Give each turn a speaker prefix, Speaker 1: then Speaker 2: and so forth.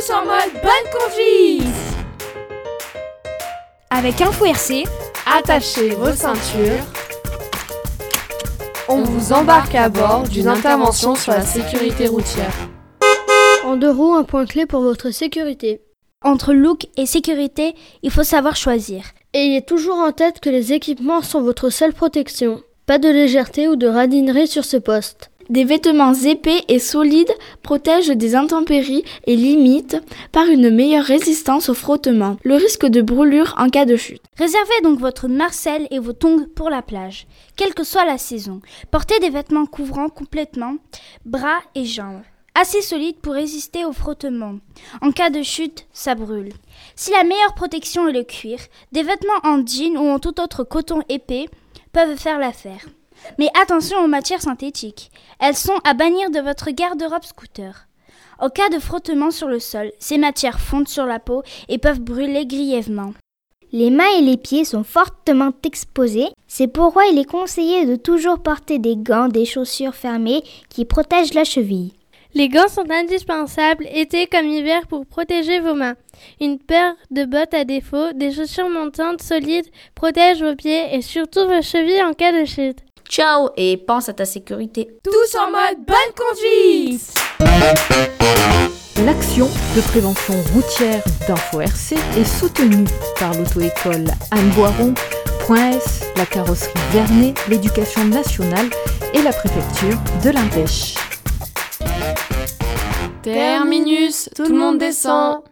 Speaker 1: Tous en mode bonne conduite.
Speaker 2: Avec Info RC,
Speaker 1: attachez vos ceintures. On vous embarque à bord d'une intervention sur la sécurité routière.
Speaker 3: En 2 roues, un point clé pour votre sécurité.
Speaker 2: Entre look et sécurité, il faut savoir choisir.
Speaker 3: Et ayez toujours en tête que les équipements sont votre seule protection. Pas de légèreté ou de radinerie sur ce poste.
Speaker 4: Des vêtements épais et solides protègent des intempéries et limitent par une meilleure résistance au frottement le risque de brûlure en cas de chute.
Speaker 2: Réservez donc votre marcelle et vos tongs pour la plage, quelle que soit la saison. Portez des vêtements couvrant complètement bras et jambes, assez solides pour résister au frottement. En cas de chute, ça brûle. Si la meilleure protection est le cuir, des vêtements en jean ou en tout autre coton épais peuvent faire l'affaire. Mais attention aux matières synthétiques. Elles sont à bannir de votre garde-robe scooter. En cas de frottement sur le sol, ces matières fondent sur la peau et peuvent brûler grièvement.
Speaker 5: Les mains et les pieds sont fortement exposés. C'est pourquoi il est conseillé de toujours porter des gants, des chaussures fermées qui protègent la cheville.
Speaker 6: Les gants sont indispensables, été comme hiver, pour protéger vos mains. Une paire de bottes à défaut, des chaussures montantes solides protègent vos pieds et surtout vos chevilles en cas de chute.
Speaker 7: Ciao et pense à ta sécurité.
Speaker 1: Tous en mode bonne conduite.
Speaker 8: L'action de prévention routière d'Info RC est soutenue par l'auto-école Anne Boiron, Point S, la carrosserie Vernet, l'éducation nationale et la préfecture de l'Ardèche.
Speaker 1: Terminus, tout le monde descend.